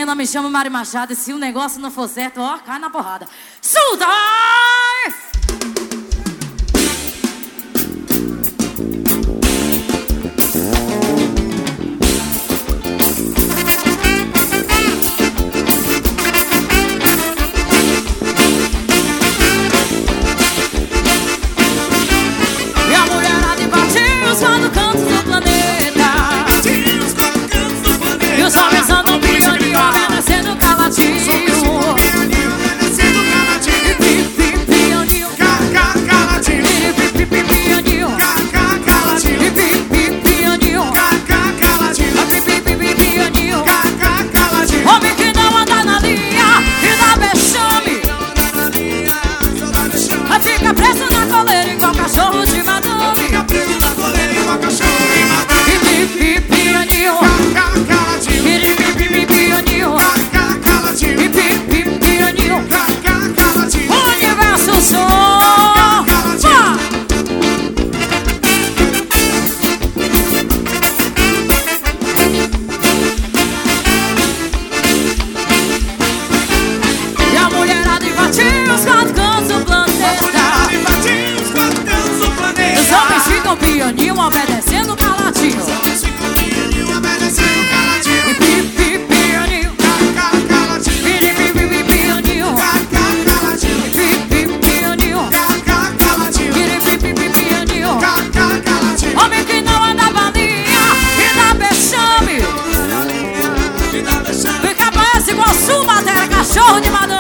menina me chama Mari Machado e se o negócio não for certo, ó, cai na porrada. Solta! E a mulherada invadiu os quatro cantos do planeta. E os homens andam pianinho, obedecendo caladinho. Homem que não anda na linha e dá vexame, fica preso na coleira igual cachorro de madame. Fica preso na coleira igual cachorro de madame. Pipi, pianinho. Pipi, pianinho. Pipi, pianinho. Universo som. E a mulherada invadiu os quatro cantos do planeta. Os homens ficam pianinho, obedecendo caladinho. E pipi, pianinho. Pipi, pianinho. Pipi, pianinho. Pipi, pianinho. Homem que não anda balinha e dá vexame, fica preso igual sua matéria, cachorro de madame.